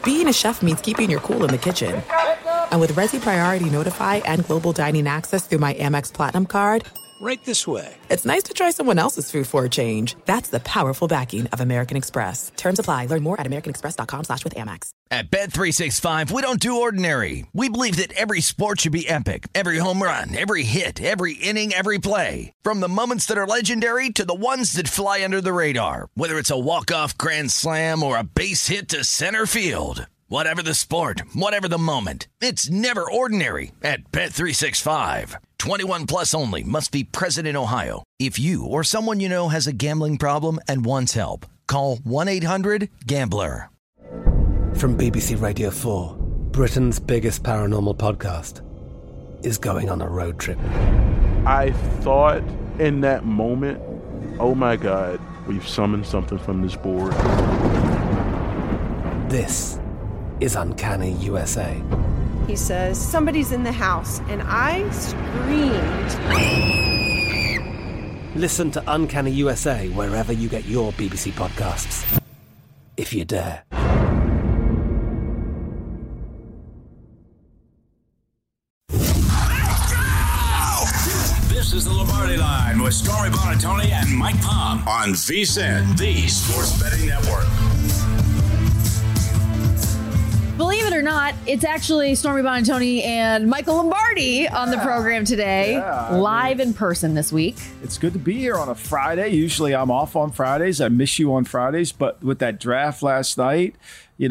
being a chef means keeping your cool in the kitchen. And with Resi Priority Notify and Global Dining Access through my Amex Platinum card, Right this way. it's nice to try someone else's food for a change. That's the powerful backing of American Express. Terms apply. Learn more at americanexpress.com/withAmex. At Bet365, we don't do ordinary. We believe that every sport should be epic. Every home run, every hit, every inning, every play. From the moments that are legendary to the ones that fly under the radar. Whether it's a walk-off grand slam or a base hit to center field. Whatever the sport, whatever the moment, it's never ordinary at Bet365. 21 plus only. Must be present in Ohio. If you or someone you know has a gambling problem and wants help, call 1-800-GAMBLER. From BBC Radio 4, Britain's biggest paranormal podcast is going on a road trip. I thought in that moment, oh my God, we've summoned something from this board. This is Uncanny USA. He says, somebody's in the house, and I screamed. Listen to Uncanny USA wherever you get your BBC podcasts, if you dare. This is the Lombardi Line with Stormy Buonantony and Mike Palm on VSiN, the Sports Betting Network. Believe it or not, it's actually Stormy Buonantony and Michael Lombardi on the program today, live in person this week. It's good to be here on a Friday. Usually I'm off on Fridays. I miss you on Fridays, but with that draft last night, why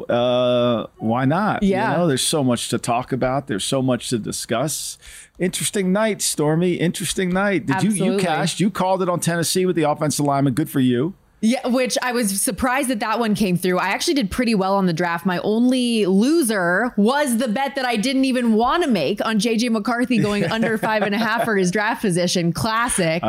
not? Yeah. There's so much to talk about. There's so much to discuss. Interesting night, Stormy. Interesting night. Did you cashed? You called it on Tennessee with the offensive lineman. Good for you. Yeah, which I was surprised that one came through. I actually did pretty well on the draft. My only loser was the bet that I didn't even want to make on JJ McCarthy going under 5.5 for his draft position. Classic.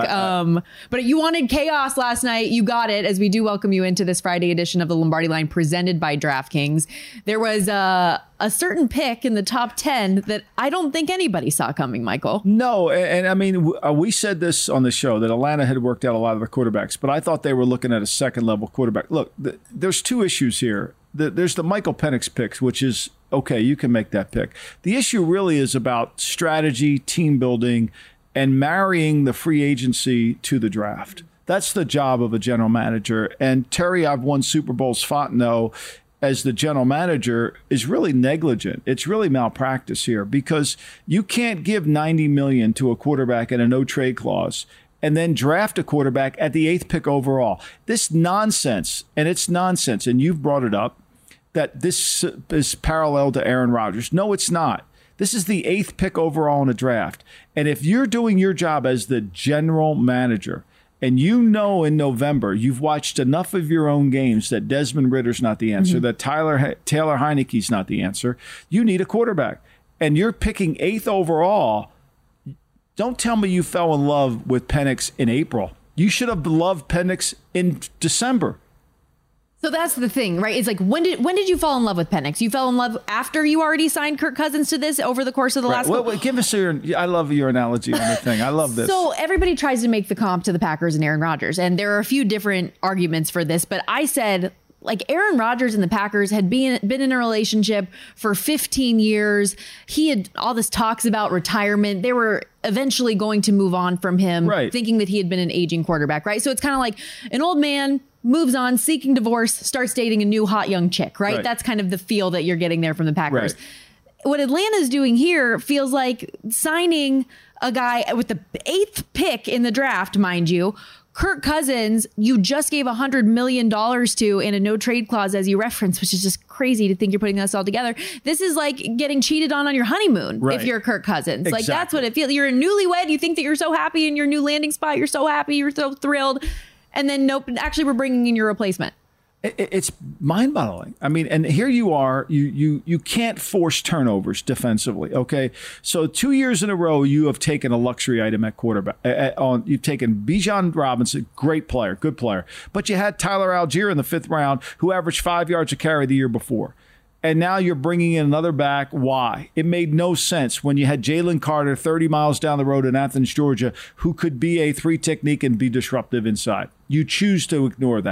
But you wanted chaos last night. You got it, as we do welcome you into this Friday edition of the Lombardi Line presented by DraftKings. There was a certain pick in the top 10 that I don't think anybody saw coming, Michael. No, and I mean, we said this on the show that Atlanta had worked out a lot of the quarterbacks, but I thought they were looking at a second-level quarterback. Look, there's two issues here. There's the Michael Penix picks, which is, okay, you can make that pick. The issue really is about strategy, team building, and marrying the free agency to the draft. That's the job of a general manager. And Terry, I've won Super Bowls, Fontenot, as the general manager, is really negligent. It's really malpractice here because you can't give $90 million to a quarterback and a no trade clause and then draft a quarterback at the 8th pick overall. This nonsense, and it's nonsense, and you've brought it up, that this is parallel to Aaron Rodgers. No, it's not. This is the 8th pick overall in a draft. And if you're doing your job as the general manager, and in November, you've watched enough of your own games that Desmond Ritter's not the answer, that Taylor Heineke's not the answer. You need a quarterback. And you're picking 8th overall. Don't tell me you fell in love with Penix in April. You should have loved Penix in December. So that's the thing, right? It's like, when did you fall in love with Penix? You fell in love after you already signed Kirk Cousins to this over the course of the last... Well, give us I love your analogy on the thing. I love this. So everybody tries to make the comp to the Packers and Aaron Rodgers, and there are a few different arguments for this, but I said, like, Aaron Rodgers and the Packers had been in a relationship for 15 years. He had all this talks about retirement. They were eventually going to move on from him, thinking that he had been an aging quarterback, right? So it's kind of like an old man moves on, seeking divorce, starts dating a new hot young chick, right? That's kind of the feel that you're getting there from the Packers. Right. What Atlanta's doing here feels like signing a guy with the 8th pick in the draft, mind you. Kirk Cousins, you just gave $100 million to in a no trade clause, as you referenced, which is just crazy to think you're putting this all together. This is like getting cheated on your honeymoon if you're Kirk Cousins. Exactly. Like, that's what it feels. You're a newlywed. You think that you're so happy in your new landing spot. You're so happy. You're so thrilled. And then, nope, actually, we're bringing in your replacement. It's mind-boggling. I mean, and here you are, you can't force turnovers defensively, okay? So 2 years in a row, you have taken a luxury item at quarterback. You've taken Bijan Robinson, great player, good player. But you had Tyler Algier in the 5th round, who averaged 5 yards a carry the year before. And now you're bringing in another back. Why? It made no sense when you had Jalen Carter 30 miles down the road in Athens, Georgia, who could be a 3 technique and be disruptive inside. You choose to ignore that.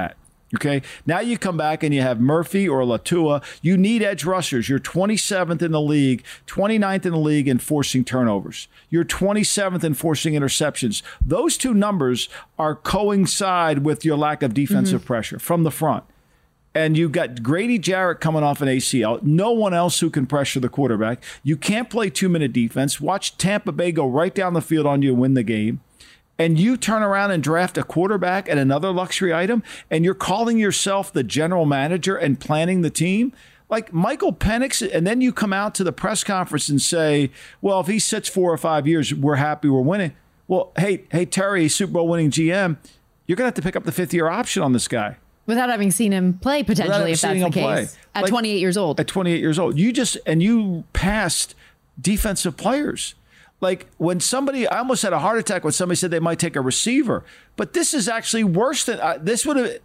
Okay, now you come back and you have Murphy or Latua. You need edge rushers. You're 27th in the league, 29th in the league in forcing turnovers. You're 27th in forcing interceptions. Those two numbers are coincide with your lack of defensive pressure from the front. And you've got Grady Jarrett coming off an ACL. No one else who can pressure the quarterback. You can't play 2-minute defense. Watch Tampa Bay go right down the field on you and win the game. And you turn around and draft a quarterback and another luxury item, and you're calling yourself the general manager and planning the team? Like Michael Penix, and then you come out to the press conference and say, well, if he sits 4 or 5 years, we're happy we're winning. Well, hey, Terry, Super Bowl winning GM, you're going to have to pick up the 5th-year option on this guy. Without having seen him play, potentially, if that's the case. At 28 years old. At 28 years old. You passed defensive players. Like when somebody, I almost had a heart attack when somebody said they might take a receiver, but this is actually worse than this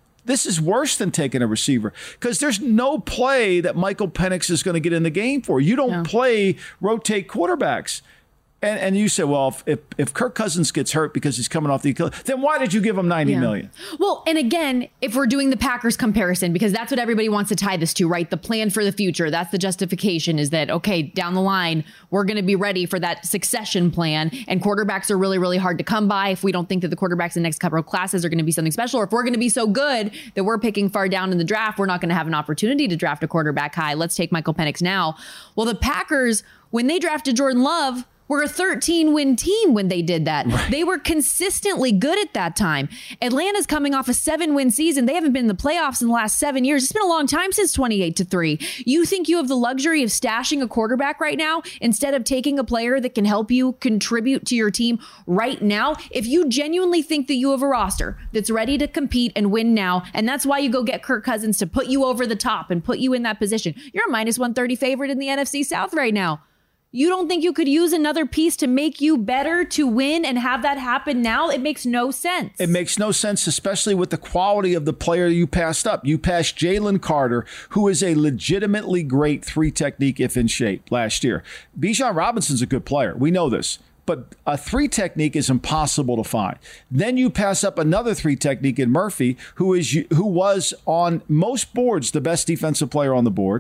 is worse than taking a receiver because there's no play that Michael Penix is going to get in the game for. You don't rotate quarterbacks. And you say, well, if Kirk Cousins gets hurt because he's coming off the Achilles, then why did you give him $90 million? Well, and again, if we're doing the Packers comparison, because that's what everybody wants to tie this to, right? The plan for the future. That's the justification is that, okay, down the line, we're going to be ready for that succession plan. And quarterbacks are really, really hard to come by if we don't think that the quarterbacks in the next couple of classes are going to be something special. Or if we're going to be so good that we're picking far down in the draft, we're not going to have an opportunity to draft a quarterback high. Let's take Michael Penix now. Well, the Packers, when they drafted Jordan Love, were a 13-win team when they did that. Right. They were consistently good at that time. Atlanta's coming off a 7-win season. They haven't been in the playoffs in the last 7 years. It's been a long time since 28-3. You think you have the luxury of stashing a quarterback right now instead of taking a player that can help you contribute to your team right now? If you genuinely think that you have a roster that's ready to compete and win now, and that's why you go get Kirk Cousins to put you over the top and put you in that position, you're a minus 130 favorite in the NFC South right now. You don't think you could use another piece to make you better to win and have that happen now? It makes no sense. It makes no sense, especially with the quality of the player you passed up. You passed Jalen Carter, who is a legitimately great 3 technique if in shape last year. Bijan Robinson's a good player. We know this. But a 3 technique is impossible to find. Then you pass up another 3 technique in Murphy, who was on most boards the best defensive player on the board.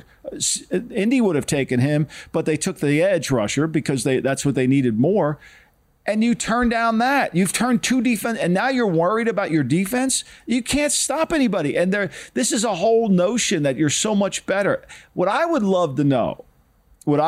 Indy would have taken him, but they took the edge rusher because that's what they needed more. And you turn down that. You've turned 2 defense, and now you're worried about your defense? You can't stop anybody. And this is a whole notion that you're so much better. What I would love to know, one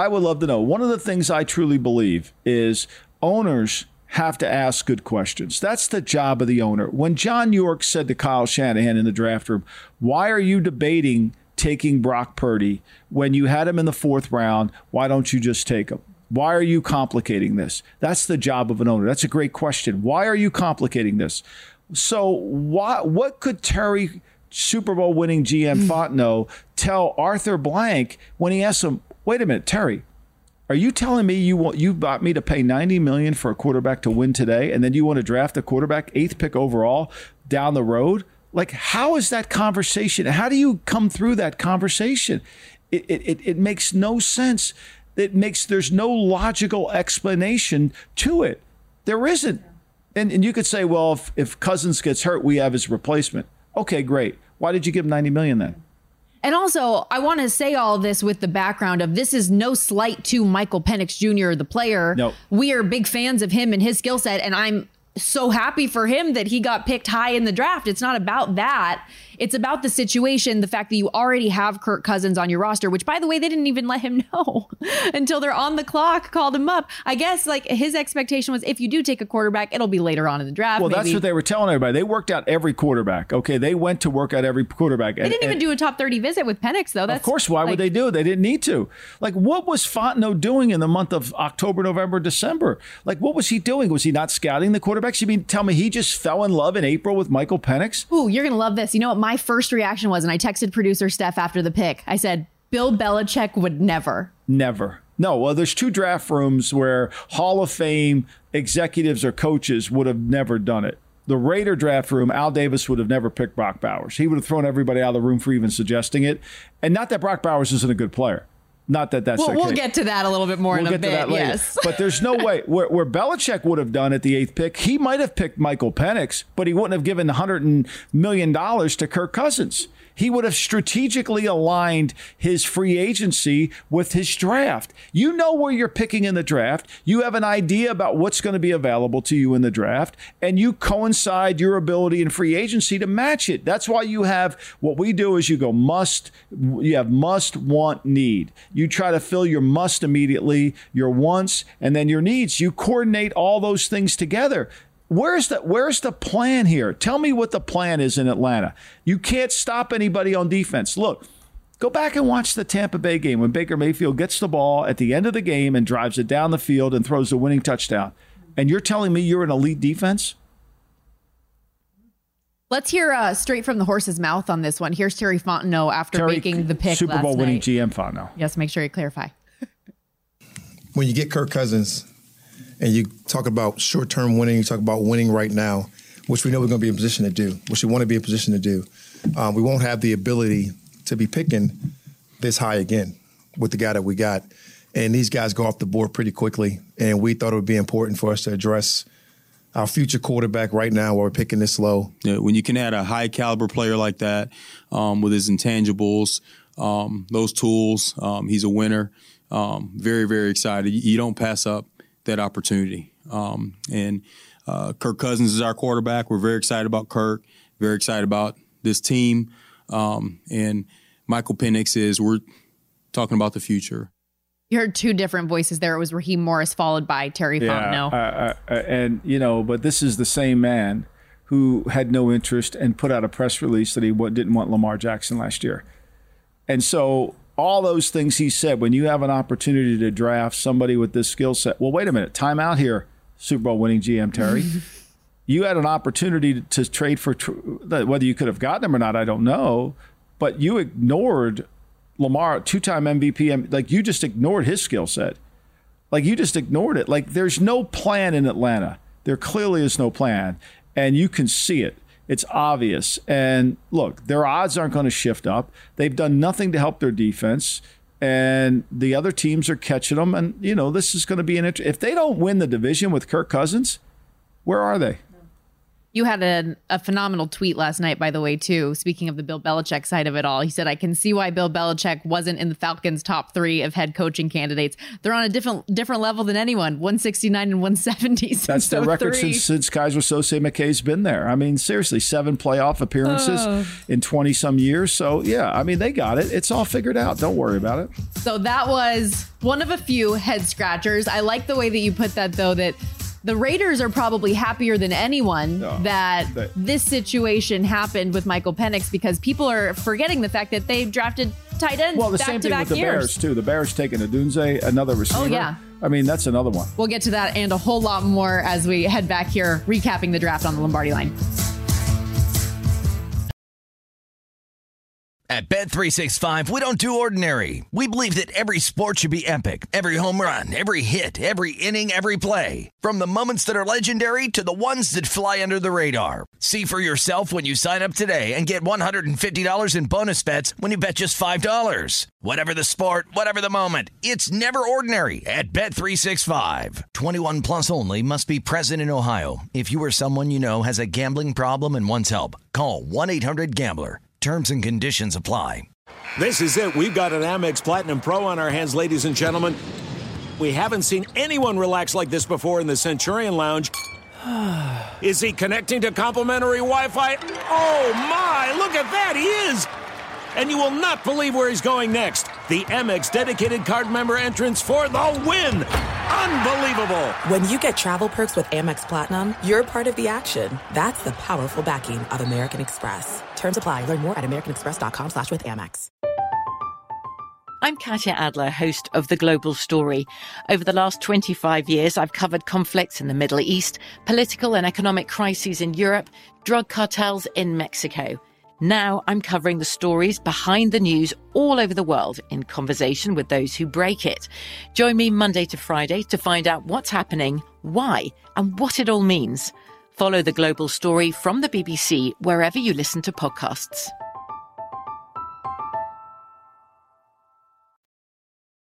of the things I truly believe is owners have to ask good questions. That's the job of the owner. When John York said to Kyle Shanahan in the draft room, why are you debating taking Brock Purdy when you had him in the 4th round? Why don't you just take him? Why are you complicating this? That's the job of an owner. That's a great question. Why are you complicating this? So what could Terry, Super Bowl winning GM Fontenot, tell Arthur Blank when he asked him, wait a minute, Terry, are you telling me you bought me to pay $90 million for a quarterback to win today, and then you want to draft a quarterback 8th pick overall down the road? Like, how is that conversation? How do you come through that conversation? It makes no sense. There's no logical explanation to it. There isn't. And you could say, well, if Cousins gets hurt, we have his replacement. Okay, great. Why did you give $90 million then? And also, I want to say all this with the background of this is no slight to Michael Penix Jr., the player. No. We are big fans of him and his skill set, and I'm so happy for him that he got picked high in the draft. It's not about that. It's about the situation, the fact that you already have Kirk Cousins on your roster, which, by the way, they didn't even let him know until they're on the clock, called him up. I guess like his expectation was if you do take a quarterback, it'll be later on in the draft. Well, maybe. That's what they were telling everybody. They worked out every quarterback. Okay, they went to work out every quarterback. They didn't even do a top 30 visit with Penix, though. Of course, why would they do it? They didn't need to. Like, what was Fontenot doing in the month of October, November, December? Like, what was he doing? Was he not scouting the quarterbacks? You mean tell me he just fell in love in April with Michael Penix? Ooh, you're going to love this. You know what my first reaction was, and I texted producer Steph after the pick. I said, Bill Belichick would never. Never. No, well, there's 2 draft rooms where Hall of Fame executives or coaches would have never done it. The Raider draft room, Al Davis would have never picked Brock Bowers. He would have thrown everybody out of the room for even suggesting it. And not that Brock Bowers isn't a good player. Not that that's We'll get to that a little bit more in a bit. We'll get to that later. Yes. But there's no way where Belichick would have done at the 8th pick. He might have picked Michael Penix, but he wouldn't have given $100 million to Kirk Cousins. He would have strategically aligned his free agency with his draft. You know where you're picking in the draft. You have an idea about what's going to be available to you in the draft, and you coincide your ability in free agency to match it. That's why you have what we do is you have must, want, need. You try to fill your must immediately, your wants, and then your needs. You coordinate all those things together. Where's the plan here? Tell me what the plan is in Atlanta. You can't stop anybody on defense. Look, go back and watch the Tampa Bay game when Baker Mayfield gets the ball at the end of the game and drives it down the field and throws the winning touchdown. And you're telling me you're an elite defense? Let's hear straight from the horse's mouth on this one. Here's Terry Fontenot after making the pick Super Bowl winning GM Fontenot. Yes, make sure you clarify. When you get Kirk Cousins and you talk about short-term winning, you talk about winning right now, which we know we're going to be in a position to do, which we want to be in a position to do. We won't have the ability to be picking this high again with the guy that we got. And these guys go off the board pretty quickly, and we thought it would be important for us to address our future quarterback right now while we're picking this low. Yeah, when you can add a high-caliber player like that with his intangibles, those tools, he's a winner. Very, very excited. You don't pass up that opportunity. And Kirk Cousins is our quarterback. We're very excited about Kirk, very excited about this team. And Michael Penix we're talking about the future. You heard two different voices there. It was Raheem Morris followed by Terry Fontenot. But this is the same man who had no interest and put out a press release that he didn't want Lamar Jackson last year. And so all those things he said, when you have an opportunity to draft somebody with this skill set, well, wait a minute, time out here, Super Bowl winning GM Terry. You had an opportunity to trade for, whether you could have gotten him or not, I don't know, but you ignored Lamar, two-time MVP. Like, you just ignored his skill set. Like, you just ignored it. Like, there's no plan in Atlanta. There clearly is no plan, and you can see it. It's obvious. And look, their odds aren't going to shift up. They've done nothing to help their defense, and the other teams are catching them. And, this is going to be if they don't win the division with Kirk Cousins, where are they? You had a phenomenal tweet last night, by the way, too. Speaking of the Bill Belichick side of it all, he said, I can see why Bill Belichick wasn't in the Falcons' top 3 of head coaching candidates. They're on a different level than anyone, 169 and 170. That's their record since Kaiser Sose McKay's been there. I mean, seriously, 7 playoff appearances in 20-some years. So, yeah, I mean, they got it. It's all figured out. Don't worry about it. So that was one of a few head scratchers. I like the way that you put that, though, that the Raiders are probably happier than anyone that this situation happened with Michael Penix, because people are forgetting the fact that they drafted tight ends back-to-back years. Well, the same thing with the Bears, too. The Bears taking Odunze, another receiver. Oh, yeah. I mean, that's another one. We'll get to that and a whole lot more as we head back here, recapping the draft on the Lombardi Line. At Bet365, we don't do ordinary. We believe that every sport should be epic. Every home run, every hit, every inning, every play. From the moments that are legendary to the ones that fly under the radar. See for yourself when you sign up today and get $150 in bonus bets when you bet just $5. Whatever the sport, whatever the moment, it's never ordinary at Bet365. 21 plus only. Must be present in Ohio. If you or someone you know has a gambling problem and wants help, call 1-800-GAMBLER. Terms and conditions apply. This is it. We've got an Amex Platinum Pro on our hands, ladies and gentlemen. We haven't seen anyone relax like this before in the Centurion Lounge. Is he connecting to complimentary Wi-Fi? Oh, my. Look at that. He is. And you will not believe where he's going next. The Amex dedicated card member entrance for the win. Unbelievable. When you get travel perks with Amex Platinum, you're part of the action. That's the powerful backing of American Express. Terms apply. Learn more at americanexpress.com/withAmex. I'm Katya Adler, host of The Global Story. Over the last 25 years, I've covered conflicts in the Middle East, political and economic crises in Europe, drug cartels in Mexico. Now I'm covering the stories behind the news all over the world in conversation with those who break it. Join me Monday to Friday to find out what's happening, why, and what it all means. Follow The Global Story from the BBC wherever you listen to podcasts.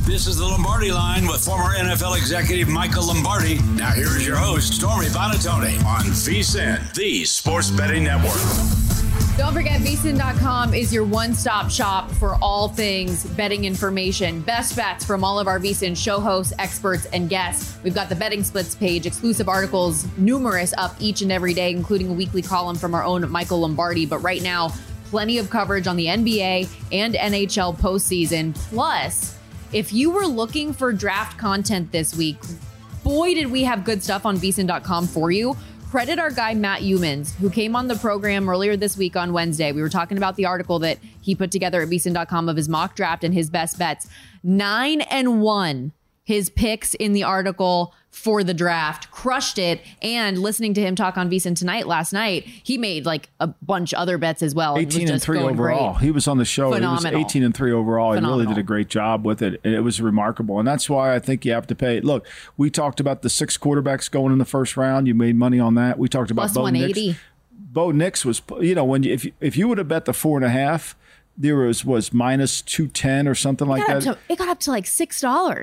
This is the Lombardi Line with former NFL executive Michael Lombardi. Now here is your host, Stormy Buonantony, on VSiN, the Sports Betting Network. Don't forget, VSiN.com is your one-stop shop for all things betting information. Best bets from all of our VSiN show hosts, experts, and guests. We've got the betting splits page, exclusive articles, numerous up each and every day, including a weekly column from our own Michael Lombardi. But right now, plenty of coverage on the NBA and NHL postseason. Plus, if you were looking for draft content this week, boy, did we have good stuff on VSiN.com for you. Credit our guy, Matt Youmans, who came on the program earlier this week on Wednesday. We were talking about the article that he put together at VSiN.com of his mock draft and his best bets. 9-1, his picks in the article for the draft. Crushed it. And listening to him talk on VSiN tonight, last night, he made like a bunch of other bets as well. 18-3 overall. Great. He was on the show. Phenomenal. He was 18-3 overall. Phenomenal. He really did a great job with it. It was remarkable. And that's why I think you have to pay. Look, we talked about the 6 quarterbacks going in the first round. You made money on that. We talked about plus Bo 180. Nix. Bo Nix was, when if you would have bet the 4.5, there was minus 210 or something like that. It got up to like $6.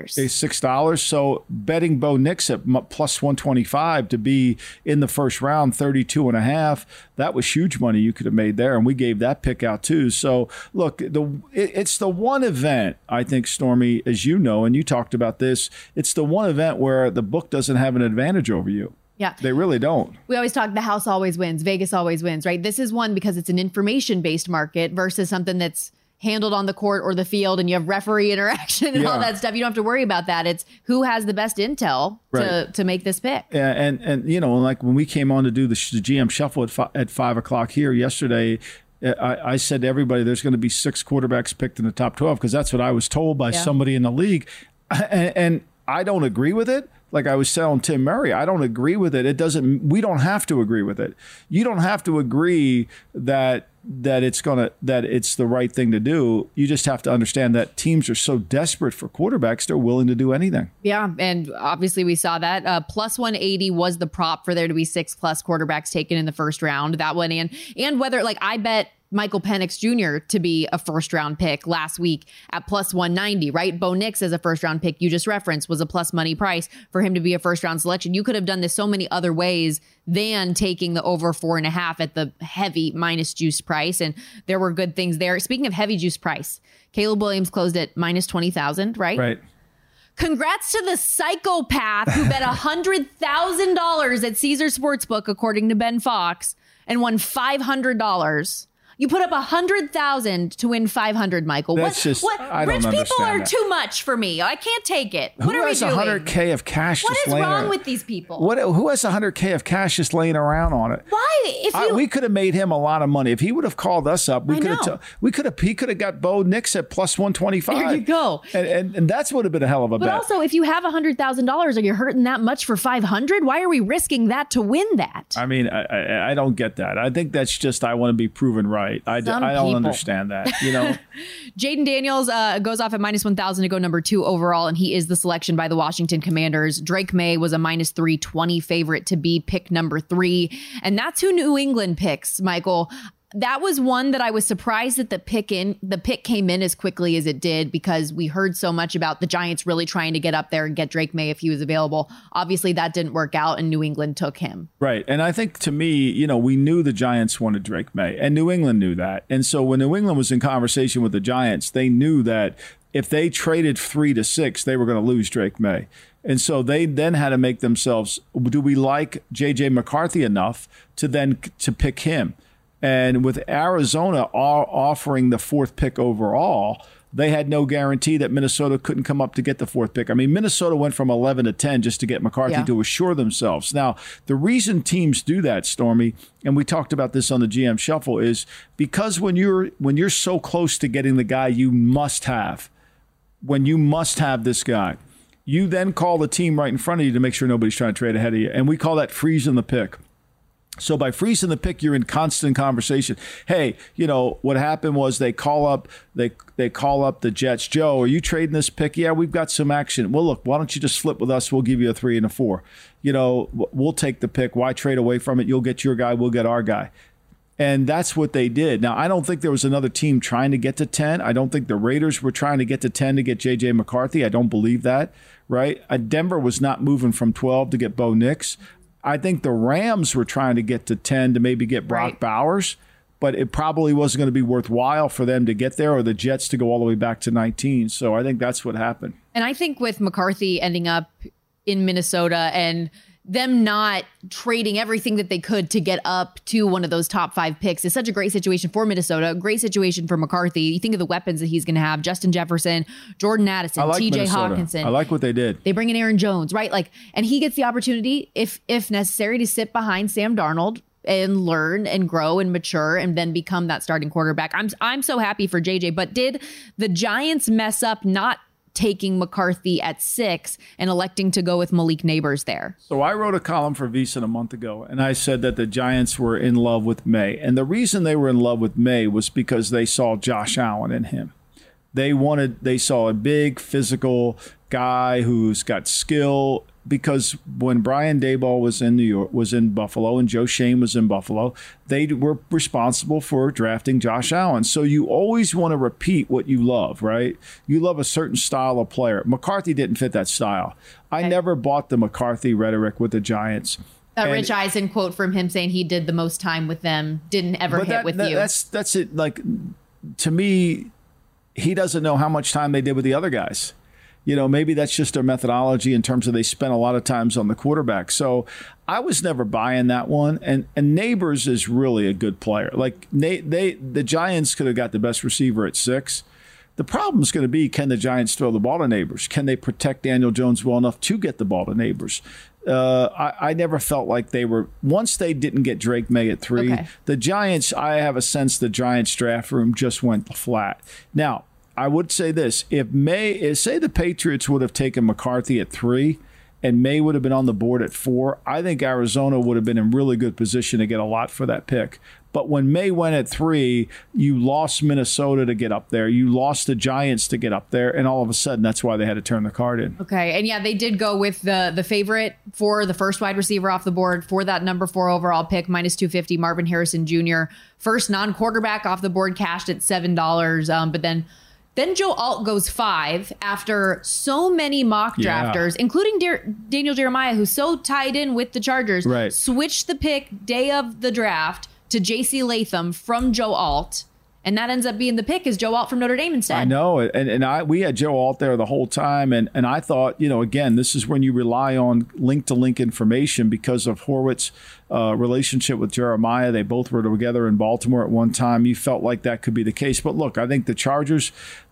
$6. So betting Bo Nix at plus 125 to be in the first round, 32.5, that was huge money you could have made there. And we gave that pick out too. So look, it's the one event, I think, Stormy, as you know, and you talked about this, it's the one event where the book doesn't have an advantage over you. Yeah. They really don't. We always talk the house always wins. Vegas always wins, right? This is one because it's an information-based market versus something that's handled on the court or the field and you have referee interaction and all that stuff. You don't have to worry about that. It's who has the best intel to make this pick. Yeah, and like when we came on to do the GM Shuffle at 5 o'clock here yesterday, I said to everybody there's going to be 6 quarterbacks picked in the top 12 because that's what I was told by somebody in the league. And I don't agree with it. Like I was telling Tim Murray, I don't agree with it. We don't have to agree with it. You don't have to agree that it's the right thing to do. You just have to understand that teams are so desperate for quarterbacks, they're willing to do anything. Yeah, and obviously we saw that. Plus 180 was the prop for there to be 6+ quarterbacks taken in the first round. That one and whether I bet Michael Penix Jr. to be a first-round pick last week at plus 190, right? Bo Nix as a first-round pick you just referenced was a plus money price for him to be a first-round selection. You could have done this so many other ways than taking the over 4.5 at the heavy minus juice price, and there were good things there. Speaking of heavy juice price, Caleb Williams closed at minus 20,000, right? Right. Congrats to the psychopath who bet $100,000 at Caesar Sportsbook, according to Ben Fox, and won $500. You put up 100,000 to win 500, Michael. That's rich people are that. Too much for me. I can't take it. What are we doing? Who has $100K of cash? What is wrong with these people? Who has $100K of cash just laying around on it? Why? We could have made him a lot of money if he would have called us up. He could have got Bo Nix at plus 125. There you go. And that's would have been a hell of a bet. But also, if you have $100,000, are you hurting that much for 500? Why are we risking that to win that? I mean, I don't get that. I think that's just I want to be proven right. I don't understand that, Jaden Daniels goes off at minus 1,000 to go number 2 overall, and he is the selection by the Washington Commanders. Drake May was a minus 320 favorite to be pick number 3, and that's who New England picks, Michael. That was one that I was surprised that the pick came in as quickly as it did because we heard so much about the Giants really trying to get up there and get Drake May if he was available. Obviously, that didn't work out, and New England took him. Right. And I think, to me, we knew the Giants wanted Drake May, and New England knew that. And so when New England was in conversation with the Giants, they knew that if they traded 3 to 6, they were going to lose Drake May. And so they then had to make themselves, do we like J.J. McCarthy enough to pick him? And with Arizona offering the 4th pick overall, they had no guarantee that Minnesota couldn't come up to get the 4th pick. I mean, Minnesota went from 11 to 10 just to get McCarthy to assure themselves. Now, the reason teams do that, Stormy, and we talked about this on the GM Shuffle, is because when you're so close to getting the guy you must have, when you must have this guy, you then call the team right in front of you to make sure nobody's trying to trade ahead of you. And we call that freezing the pick. So by freezing the pick, you're in constant conversation. Hey, what happened was they call up the Jets. Joe, are you trading this pick? Yeah, we've got some action. Well, look, why don't you just flip with us? We'll give you a 3 and a 4. We'll take the pick. Why trade away from it? You'll get your guy. We'll get our guy. And that's what they did. Now, I don't think there was another team trying to get to 10. I don't think the Raiders were trying to get to 10 to get J.J. McCarthy. I don't believe that, right? Denver was not moving from 12 to get Bo Nix. I think the Rams were trying to get to 10 to maybe get Brock Bowers, but it probably wasn't going to be worthwhile for them to get there or the Jets to go all the way back to 19. So I think that's what happened. And I think with McCarthy ending up in Minnesota and them not trading everything that they could to get up to one of those top 5 picks is such a great situation for Minnesota, a great situation for McCarthy. You think of the weapons that he's going to have: Justin Jefferson, Jordan Addison, TJ Hawkinson. I like what they did. They bring in Aaron Jones, right? And he gets the opportunity, if necessary, to sit behind Sam Darnold and learn and grow and mature and then become that starting quarterback. I'm so happy for JJ. But did the Giants mess up not taking McCarthy at 6 and electing to go with Malik Neighbors there? So I wrote a column for VSiN a month ago, and I said that the Giants were in love with May. And the reason they were in love with May was because they saw Josh Allen in him. They saw a big physical guy who's got skill, because when Brian Daboll was in Buffalo, and Joe Schoen was in Buffalo, they were responsible for drafting Josh Allen. So you always want to repeat what you love, right? You love a certain style of player. McCarthy didn't fit that style. I never bought the McCarthy rhetoric with the Giants. That Rich Eisen quote from him saying he did the most time with them didn't ever hit with you. That's it. Like, to me, he doesn't know how much time they did with the other guys. Maybe that's just their methodology in terms of they spent a lot of times on the quarterback. So I was never buying that one. And Neighbors is really a good player. Like, the Giants could have got the best receiver at 6. The problem is going to be, can the Giants throw the ball to Neighbors? Can they protect Daniel Jones well enough to get the ball to Neighbors? I never felt like they were, once they didn't get Drake May at 3, the Giants, I have a sense the Giants draft room just went flat. Now, I would say this: say the Patriots would have taken McCarthy at 3 and May would have been on the board at 4, I think Arizona would have been in really good position to get a lot for that pick. But when May went at 3, you lost Minnesota to get up there. You lost the Giants to get up there. And all of a sudden, that's why they had to turn the card in. Okay. And yeah, they did go with the favorite for the first wide receiver off the board for that number 4 overall pick, minus 250, Marvin Harrison Jr. First non-quarterback off the board, cashed at $7. But then Joe Alt goes 5 after so many mock drafters, including Daniel Jeremiah, who's so tied in with the Chargers, switched the pick day of the draft to J.C. Latham from Joe Alt. And that ends up being the pick, is Joe Alt from Notre Dame instead. I know. And we had Joe Alt there the whole time. And I thought, again, this is when you rely on link-to-link information because of Horwitz's relationship with Jeremiah. They both were together in Baltimore at one time. You felt like that could be the case. But look, I think the Chargers,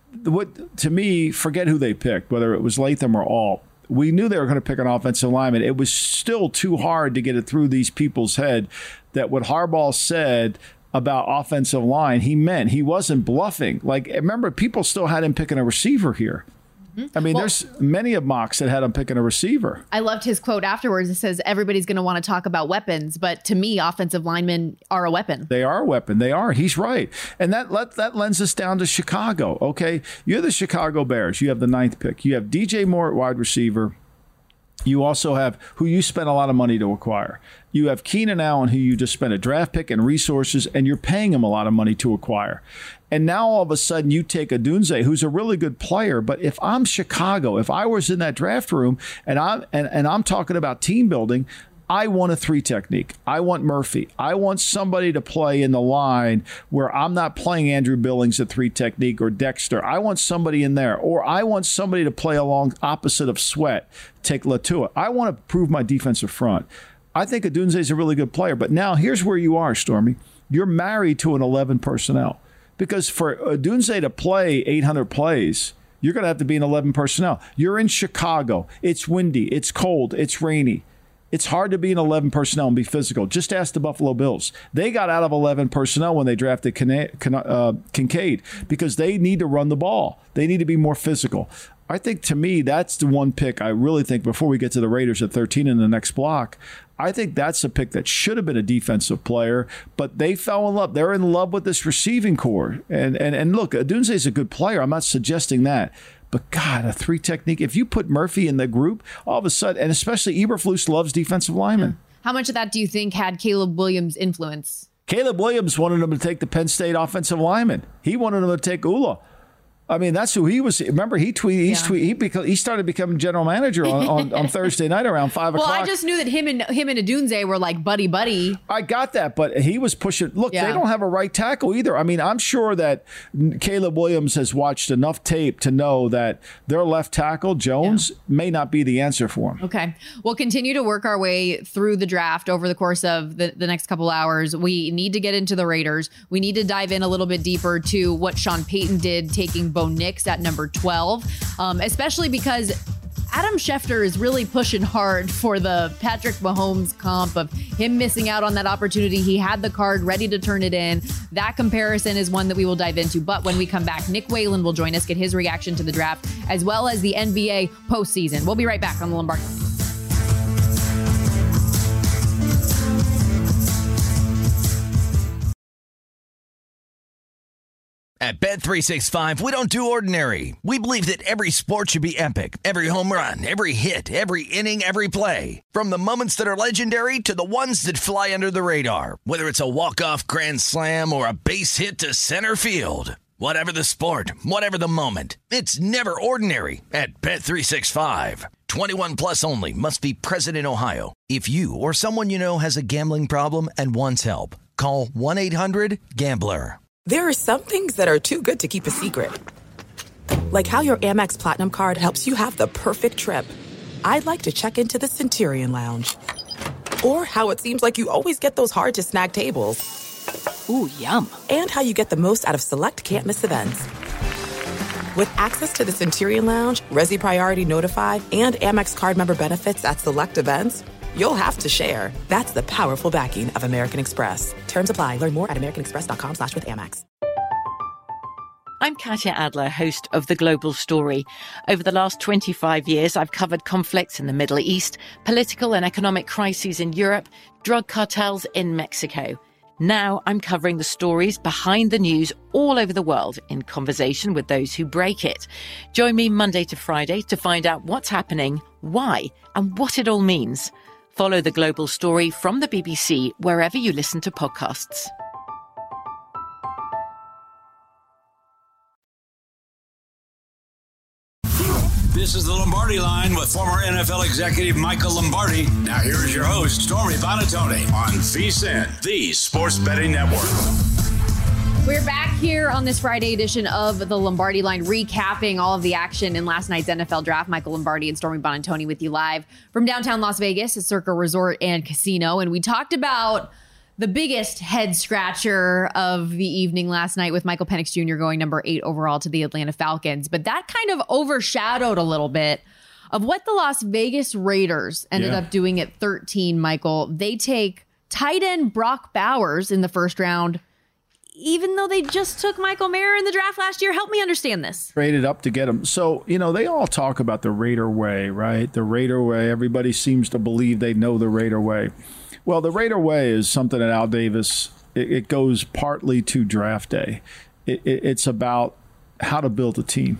to me, forget who they picked, whether it was Latham or Alt. We knew they were going to pick an offensive lineman. It was still too hard to get it through these people's head that what Harbaugh said about offensive line, he meant. He wasn't bluffing. Like, remember, people still had him picking a receiver here. I mean, there's many of mocks that had him picking a receiver. I loved his quote afterwards. It says, everybody's going to want to talk about weapons, but to me, offensive linemen are a weapon. They are a weapon. They are. He's right. And that lends us down to Chicago, okay? You're the Chicago Bears. You have the 9th pick. You have DJ Moore at wide receiver. You also have who you spent a lot of money to acquire. You have Keenan Allen, who you just spent a draft pick and resources, and you're paying him a lot of money to acquire. And now all of a sudden you take Odunze, who's a really good player. But if I'm Chicago, if I was in that draft room and I'm talking about team building, I want a 3 technique. I want Murphy. I want somebody to play in the line where I'm not playing Andrew Billings at 3 technique or Dexter. I want somebody in there. Or I want somebody to play along opposite of Sweat, take Latua. I want to prove my defensive front. I think Odunze is a really good player. But now here's where you are, Stormy. You're married to an 11 personnel. Because for Odunze to play 800 plays, you're going to have to be in 11 personnel. You're in Chicago. It's windy. It's cold. It's rainy. It's hard to be in 11 personnel and be physical. Just ask the Buffalo Bills. They got out of 11 personnel when they drafted Kincaid because they need to run the ball. They need to be more physical. I think, to me, that's the one pick I really think, before we get to the Raiders at 13 in the next block, I think that's a pick that should have been a defensive player, but they fell in love. They're in love with this receiving core. And look, Odunze is a good player. I'm not suggesting that. But, God, a 3 technique. If you put Murphy in the group, all of a sudden, and especially Eberflus loves defensive linemen. How much of that do you think had Caleb Williams' influence Caleb Williams wanted him to take the Penn State offensive lineman. He wanted him to take Ula. I mean, that's who he was. Remember, he started becoming general manager on Thursday night around 5 o'clock. Well, I just knew that him and Adunze were like buddy. I got that, but he was pushing. Look, they don't have a right tackle either. I mean, I'm sure that Caleb Williams has watched enough tape to know that their left tackle, Jones, may not be the answer for him. Okay. We'll continue to work our way through the draft over the course of the next couple hours. We need to get into the Raiders. We need to dive in a little bit deeper to what Sean Payton did, taking Bo Nix at number 12, especially because Adam Schefter is really pushing hard for the Patrick Mahomes comp of him missing out on that opportunity. He had the card ready to turn it in. That comparison is one that we will dive into. But when we come back, Nick Whalen will join us, get his reaction to the draft, as well as the NBA postseason. We'll be right back on the Lombardi. At Bet365, we don't do ordinary. We believe that every sport should be epic. Every home run, every hit, every inning, every play. From the moments that are legendary to the ones that fly under the radar. Whether it's a walk-off grand slam or a base hit to center field. Whatever the sport, whatever the moment. It's never ordinary at Bet365. 21 plus only. Must be present in Ohio. If you or someone you know has a gambling problem and wants help, call 1-800-GAMBLER. There are some things that are too good to keep a secret. Like how your Amex Platinum card helps you have the perfect trip. I'd like to check into the Centurion Lounge. Or how it seems like you always get those hard-to-snag tables. Ooh, yum. And how you get the most out of select can't-miss events. With access to the Centurion Lounge, Resi Priority Notify, and Amex card member benefits at select events, you'll have to share. That's the powerful backing of American Express. Terms apply. Learn more at americanexpress.com/withAmex. I'm Katya Adler, host of The Global Story. Over the last 25 years, I've covered conflicts in the Middle East, political and economic crises in Europe, drug cartels in Mexico. Now I'm covering the stories behind the news all over the world in conversation with those who break it. Join me Monday to Friday to find out what's happening, why, and what it all means. Follow The Global Story from the BBC wherever you listen to podcasts. This is the Lombardi Line with former NFL executive Michael Lombardi. Now here is your host, Stormy Buonantony, on VSiN, the Sports Betting Network. We're back here on this Friday edition of the Lombardi Line, recapping all of the action in last night's NFL draft. Michael Lombardi and Stormy Buonantony with you live from downtown Las Vegas at Circa Resort and Casino. And we talked about the biggest head scratcher of the evening last night with Michael Penix Jr. going number 8 overall to the Atlanta Falcons. But that kind of overshadowed a little bit of what the Las Vegas Raiders ended up doing at 13, Michael. They take tight end Brock Bowers in the first round, even though they just took Michael Mayer in the draft last year. Help me understand this. Traded up to get him. So, they all talk about the Raider way, right? The Raider way. Everybody seems to believe they know the Raider way. Well, the Raider way is something that Al Davis, it goes partly to draft day. It's about how to build a team.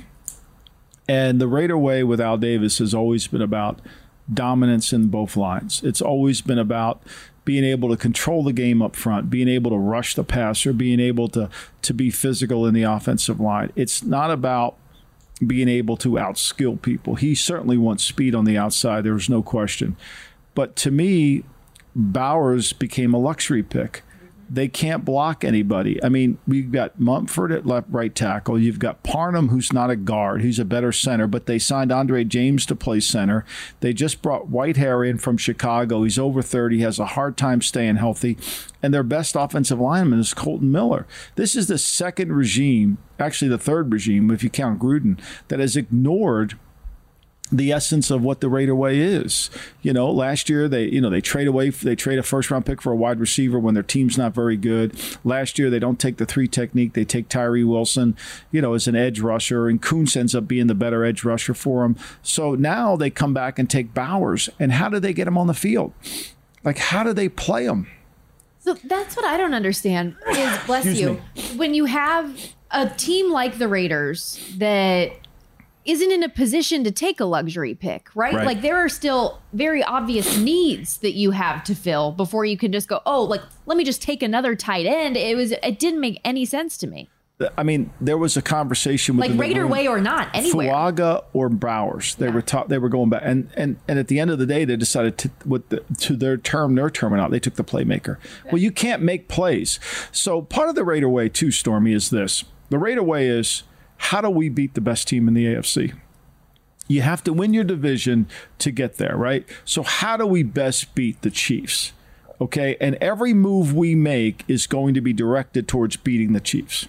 And the Raider way with Al Davis has always been about dominance in both lines. It's always been about being able to control the game up front, being able to rush the passer, being able to be physical in the offensive line. It's not about being able to outskill people. He certainly wants speed on the outside. There's no question. But to me, Bowers became a luxury pick. They can't block anybody. I mean, we've got Mumford at right tackle. You've got Parham, who's not a guard. He's a better center, but they signed Andre James to play center. They just brought Whitehair in from Chicago. He's over 30, has a hard time staying healthy. And their best offensive lineman is Colton Miller. This is the second regime, actually the third regime, if you count Gruden, that has ignored the essence of what the Raider way is. Last year they trade a first round pick for a wide receiver when their team's not very good. Last year they don't take the 3 technique. They take Tyree Wilson, as an edge rusher, and Kuntz ends up being the better edge rusher for them. So now they come back and take Bowers. And how do they get him on the field? Like, how do they play him? So that's what I don't understand is, bless you, when you have a team like the Raiders that isn't in a position to take a luxury pick, right? Like there are still very obvious needs that you have to fill before you can just go, oh, like, let me just take another tight end. It didn't make any sense to me. I mean, there was a conversation with like Raider way or not, anywhere. Fuaga or Bowers. They were going back, and at the end of the day, they decided to their terminal. They took the playmaker. Well, you can't make plays. So part of the Raider way too, Stormy, is this: the Raider way is, how do we beat the best team in the AFC? You have to win your division to get there, right? So how do we best beat the Chiefs? Okay, and every move we make is going to be directed towards beating the Chiefs.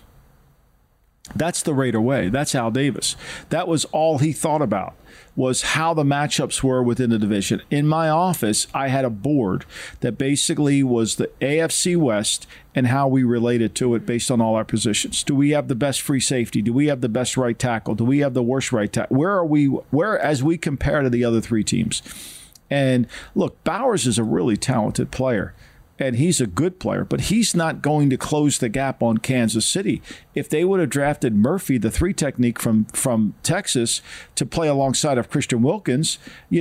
That's the Raider way. That's Al Davis. That was all he thought about, was how the matchups were within the division. In my office, I had a board that basically was the AFC West and how we related to it based on all our positions. Do we have the best free safety? Do we have the best right tackle? Do we have the worst right tackle? Where as we compare to the other three teams? And look, Bowers is a really talented player. And he's a good player, but he's not going to close the gap on Kansas City. If they would have drafted Murphy, the 3 technique from Texas, to play alongside of Christian Wilkins,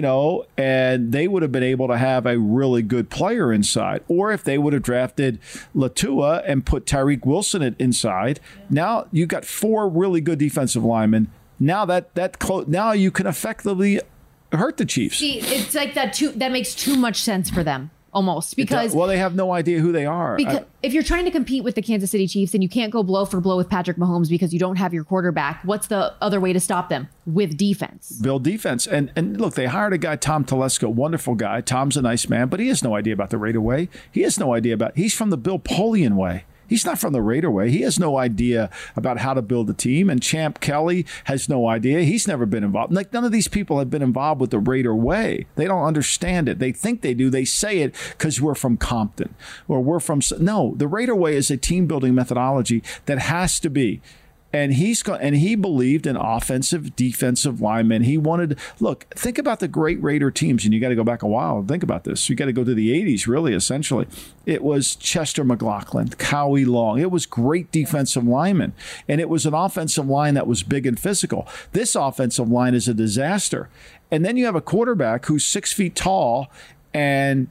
and they would have been able to have a really good player inside. Or if they would have drafted Latua and put Tyreek Wilson inside, now you got 4 really good defensive linemen. Now now you can effectively hurt the Chiefs. See, it's like that makes too much sense for them. Almost, because they have no idea who they are. Because if you're trying to compete with the Kansas City Chiefs and you can't go blow for blow with Patrick Mahomes because you don't have your quarterback, what's the other way to stop them? With defense. Build defense. And look, they hired a guy, Tom Telesco, wonderful guy. Tom's a nice man, but he has no idea about the Raider way. He has no idea he's from the Bill Polian way. He's not from the Raider way. He has no idea about how to build a team. And Champ Kelly has no idea. He's never been involved. Like, none of these people have been involved with the Raider way. They don't understand it. They think they do. They say it because we're from Compton or we're from. No, the Raider way is a team building methodology that has to be. And he believed in offensive, defensive linemen. He wanted, look, think about the great Raider teams, and you got to go back a while and think about this. You got to go to the 80s, really, essentially. It was Chester McLaughlin, Cowie Long. It was great defensive linemen, and it was an offensive line that was big and physical. This offensive line is a disaster. And then you have a quarterback who's 6 feet tall, and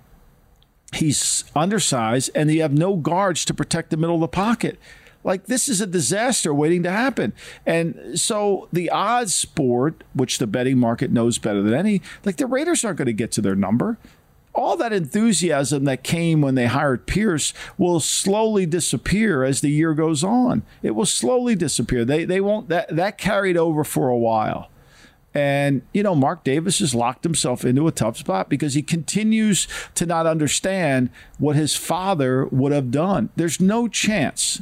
he's undersized, and you have no guards to protect the middle of the pocket. Like, this is a disaster waiting to happen. And so the odds sport, which the betting market knows better than any, like, the Raiders aren't going to get to their number. All that enthusiasm that came when they hired Pierce will slowly disappear as the year goes on. It will slowly disappear. They won't, that carried over for a while. And, Mark Davis has locked himself into a tough spot because he continues to not understand what his father would have done. There's no chance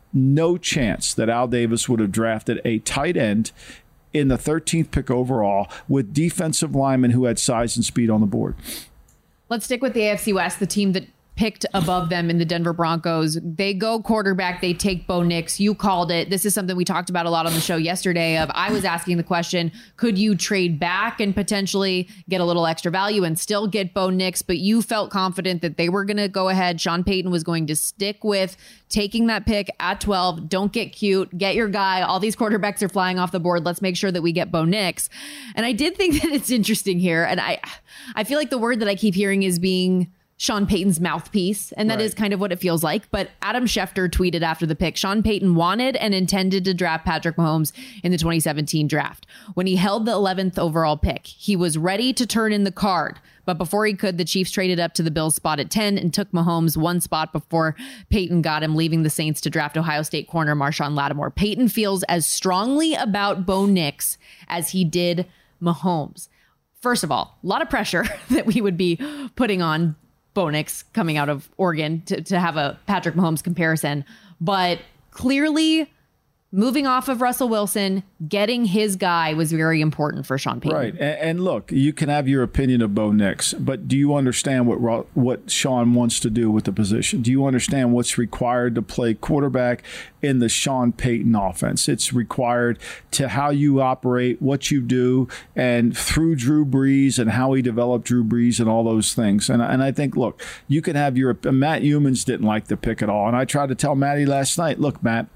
that Al Davis would have drafted a tight end in the 13th pick overall with defensive linemen who had size and speed on the board. Let's stick with the AFC West, the team that picked above them in the Denver Broncos. They go quarterback. They take Bo Nix. You called it. This is something we talked about a lot on the show yesterday. I was asking the question, could you trade back and potentially get a little extra value and still get Bo Nix? But you felt confident that they were going to go ahead. Sean Payton was going to stick with taking that pick at 12. Don't get cute. Get your guy. All these quarterbacks are flying off the board. Let's make sure that we get Bo Nix. And I did think that it's interesting here. And I feel like the word that I keep hearing is being Sean Payton's mouthpiece, and that is kind of what it feels like. But Adam Schefter tweeted after the pick, Sean Payton wanted and intended to draft Patrick Mahomes in the 2017 draft. When he held the 11th overall pick, he was ready to turn in the card. But before he could, the Chiefs traded up to the Bills' spot at 10 and took Mahomes one spot before Payton got him, leaving the Saints to draft Ohio State corner Marshawn Lattimore. Payton feels as strongly about Bo Nix as he did Mahomes. First of all, a lot of pressure that we would be putting on Bo Nix coming out of Oregon to have a Patrick Mahomes comparison. But clearly, moving off of Russell Wilson, getting his guy was very important for Sean Payton. Right. And look, you can have your opinion of Bo Nix, but do you understand what Sean wants to do with the position? Do you understand what's required to play quarterback in the Sean Payton offense? It's required to how you operate, what you do, and through Drew Brees and how he developed Drew Brees and all those things. And I think, look, you can have Matt Humans didn't like the pick at all. And I tried to tell Matty last night, look, Matt,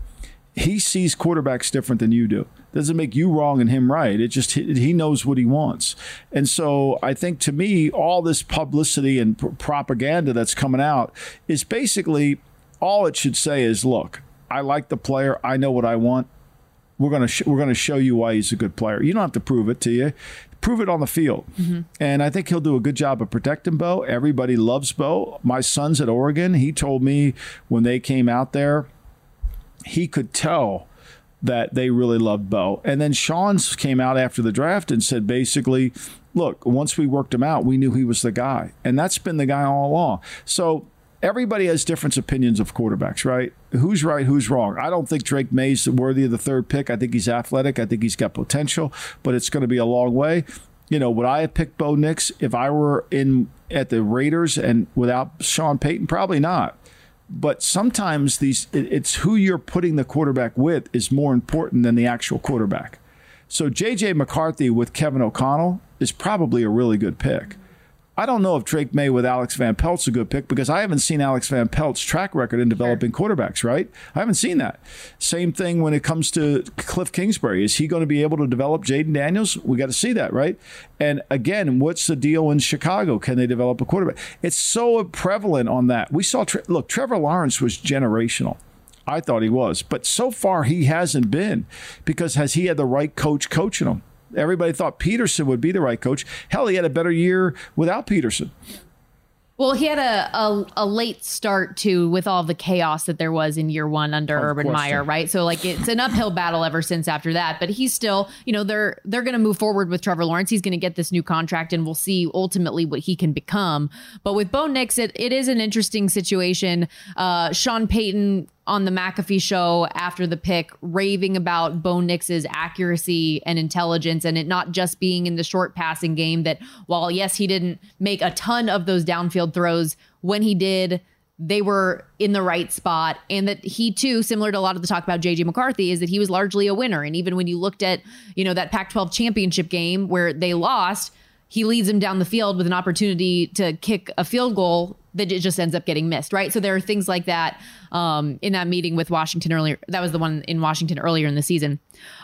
he sees quarterbacks different than you do. Doesn't make you wrong and him right. It just, he knows what he wants. And so I think, to me, all this publicity and propaganda that's coming out is basically, all it should say is, look, I like the player. I know what I want. We're going to show you why he's a good player. You don't have to prove it to you. Prove it on the field. Mm-hmm. And I think he'll do a good job of protecting Bo. Everybody loves Bo. My son's at Oregon. He told me when they came out there, he could tell that they really loved Bo. And then Sean came out after the draft and said, basically, look, once we worked him out, we knew he was the guy. And that's been the guy all along. So everybody has different opinions of quarterbacks, right? Who's right, who's wrong? I don't think Drake May's worthy of the third pick. I think he's athletic. I think he's got potential, but it's going to be a long way. Would I have picked Bo Nix if I were at the Raiders and without Sean Payton? Probably not. But sometimes it's who you're putting the quarterback with is more important than the actual quarterback. So J.J. McCarthy with Kevin O'Connell is probably a really good pick. I don't know if Drake May with Alex Van Pelt's a good pick, because I haven't seen Alex Van Pelt's track record in developing quarterbacks, right? I haven't seen that. Same thing when it comes to Cliff Kingsbury. Is he going to be able to develop Jaden Daniels? We got to see that, right? And again, what's the deal in Chicago? Can they develop a quarterback? It's so prevalent on that. We saw, Trevor Lawrence was generational. I thought he was. But so far, he hasn't been, because has he had the right coach coaching him? Everybody thought Peterson would be the right coach. Hell, he had a better year without Peterson. Well, he had a late start, too, with all the chaos that there was in year one under Urban Meyer, right? So, it's an uphill battle ever since after that. But he's still, they're going to move forward with Trevor Lawrence. He's going to get this new contract, and we'll see ultimately what he can become. But with Bo Nix, it is an interesting situation. Sean Payton on the McAfee show after the pick, raving about Bo Nix's accuracy and intelligence, and it not just being in the short passing game, that while, yes, he didn't make a ton of those downfield throws, when he did, they were in the right spot. And that he, too, similar to a lot of the talk about J.J. McCarthy, is that he was largely a winner. And even when you looked at, that Pac-12 championship game where they lost, he leads them down the field with an opportunity to kick a field goal that it just ends up getting missed, right? So there are things like that in that meeting with Washington earlier. That was the one in Washington earlier in the season.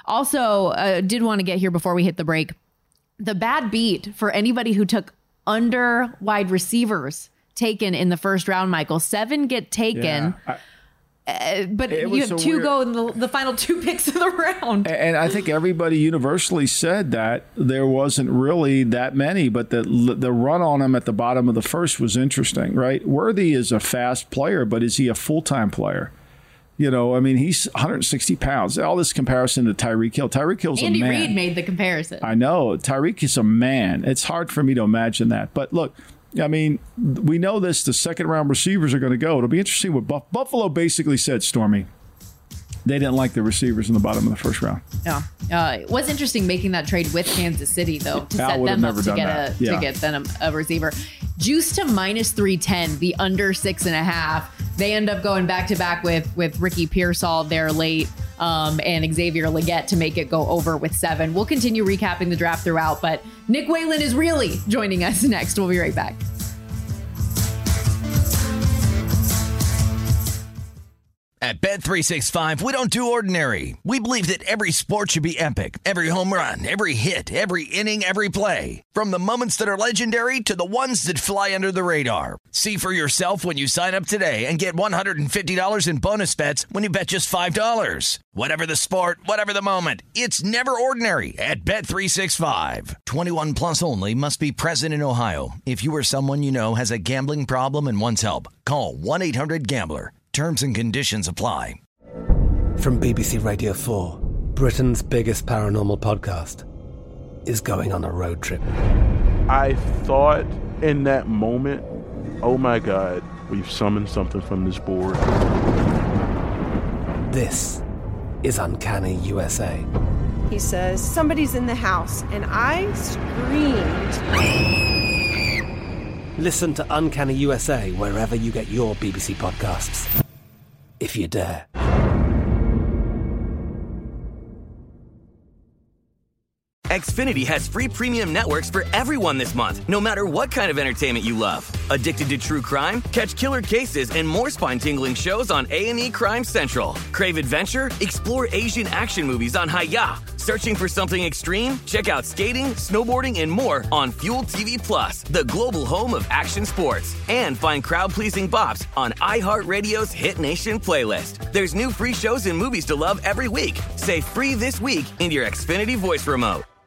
Also, did want to get here before we hit the break. The bad beat for anybody who took under wide receivers taken in the first round, Michael. 7 get taken. Yeah, but you have 2 go in the final 2 picks of the round. And I think everybody universally said that there wasn't really that many, but the run on him at the bottom of the first was interesting, right? Worthy is a fast player, but is he a full-time player? He's 160 pounds. All this comparison to Tyreek Hill. Tyreek Hill's a man. Andy Reid made the comparison. I know. Tyreek is a man. It's hard for me to imagine that. But look, we know this. The second-round receivers are going to go. It'll be interesting what Buffalo basically said, Stormy. They didn't like the receivers in the bottom of the first round. Yeah. It was interesting making that trade with Kansas City, though, to set them up to get them a receiver. Juice to -310, the under 6.5. They end up going back-to-back with Ricky Pearsall there late and Xavier Legette to make it go over with 7. We'll continue recapping the draft throughout, but Nick Whalen is really joining us next. We'll be right back. At Bet365, we don't do ordinary. We believe that every sport should be epic. Every home run, every hit, every inning, every play. From the moments that are legendary to the ones that fly under the radar. See for yourself when you sign up today and get $150 in bonus bets when you bet just $5. Whatever the sport, whatever the moment, it's never ordinary at Bet365. 21 plus only. Must be present in Ohio. If you or someone you know has a gambling problem and wants help, call 1-800-GAMBLER. Terms and conditions apply. From BBC Radio 4, Britain's biggest paranormal podcast is going on a road trip. I thought in that moment, oh my God, we've summoned something from this board. This is Uncanny USA. He says, somebody's in the house, and I screamed. Listen to Uncanny USA wherever you get your BBC podcasts, if you dare. Xfinity has free premium networks for everyone this month, no matter what kind of entertainment you love. Addicted to true crime? Catch killer cases and more spine-tingling shows on A&E Crime Central. Crave adventure? Explore Asian action movies on Hi-Ya. Searching for something extreme? Check out skating, snowboarding, and more on Fuel TV Plus, the global home of action sports. And find crowd-pleasing bops on iHeartRadio's Hit Nation playlist. There's new free shows and movies to love every week. Say free this week in your Xfinity voice remote.